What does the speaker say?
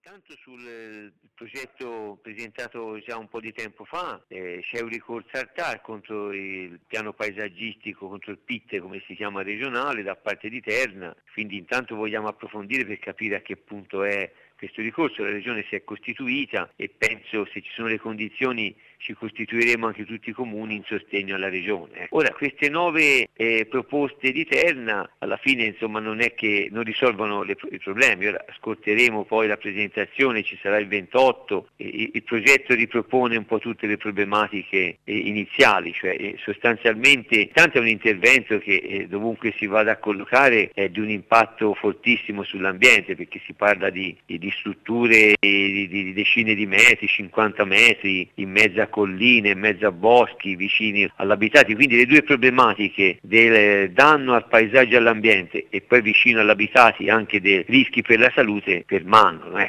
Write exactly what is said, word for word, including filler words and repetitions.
Intanto sul eh, progetto presentato già un po' di tempo fa eh, c'è un ricorso al T A R contro il piano paesaggistico, contro il P I T, come si chiama, regionale, da parte di Terna, quindi intanto vogliamo approfondire per capire a che punto è questo ricorso. La Regione si è costituita e penso, se ci sono le condizioni, ci costituiremo anche tutti i comuni in sostegno alla Regione. Ora, queste nove eh, proposte di Terna alla fine insomma non è che non risolvono le, i problemi. Ora ascolteremo poi la presentazione, ci sarà il ventotto, e, il progetto ripropone un po' tutte le problematiche eh, iniziali, cioè eh, sostanzialmente tanto è un intervento che eh, dovunque si vada a collocare è di un impatto fortissimo sull'ambiente, perché si parla di, di, di strutture di, di decine di metri, cinquanta metri, in mezzo a colline, in mezzo a boschi, vicini all'abitati, quindi le due problematiche del danno al paesaggio e all'ambiente e poi vicino all'abitati anche dei rischi per la salute permangono. Eh.